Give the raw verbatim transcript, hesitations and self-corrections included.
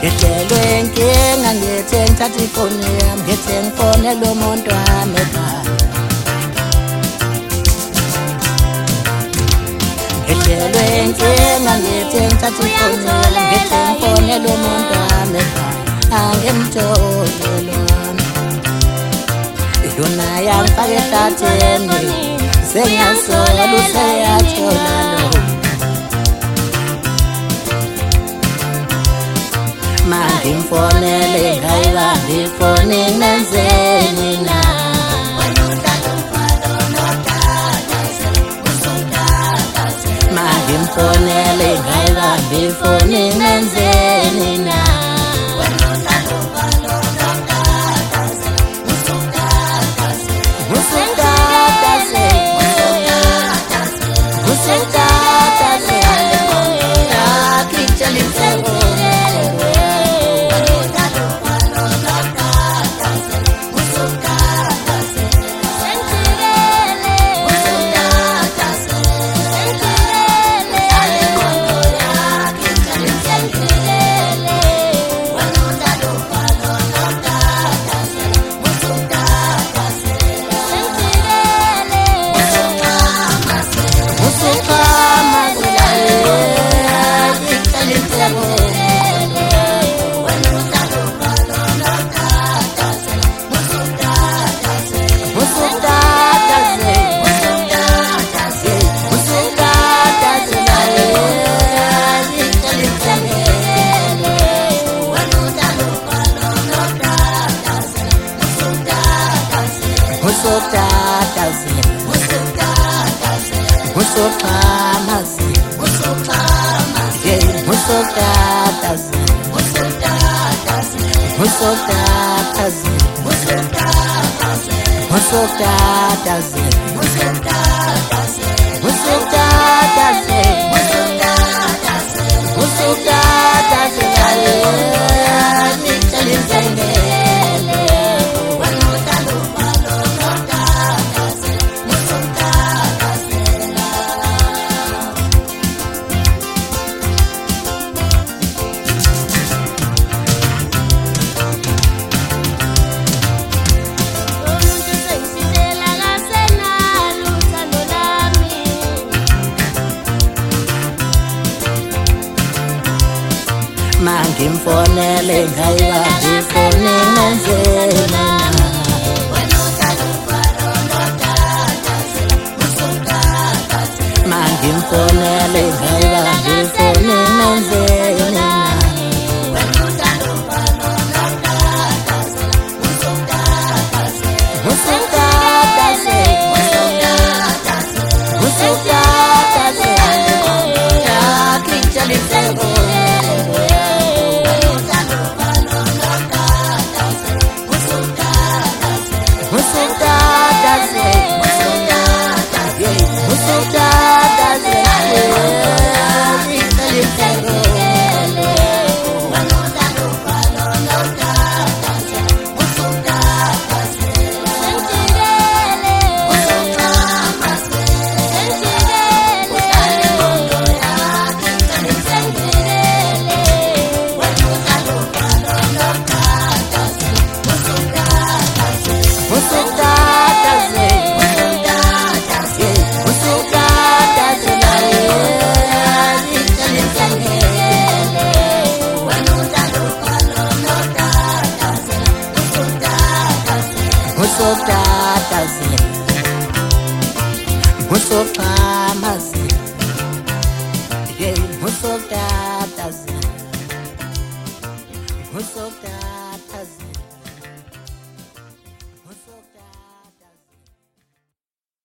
ngehlelwe inkinga ngithi ngithatha ifoni yami ngithi ngifonele umuntu wami ekhaya ngehlelwe inkinga ngithi ngithatha ifoni yami ngithi ngifonele umuntu wami ekhaya angimthole lona yona yangifaka ehlathini sengiyasola useyathola lo mangimfonele ngayibambi ifoni nenzeni na mangimfonele ngayibambi ifoni nenzeni na mangimfonele ngayibambi ifoni nenzeni na mangimfonele ngayibambi ifoni nenzeni na Musofamazi, yeah, musofamazi, musofamazi.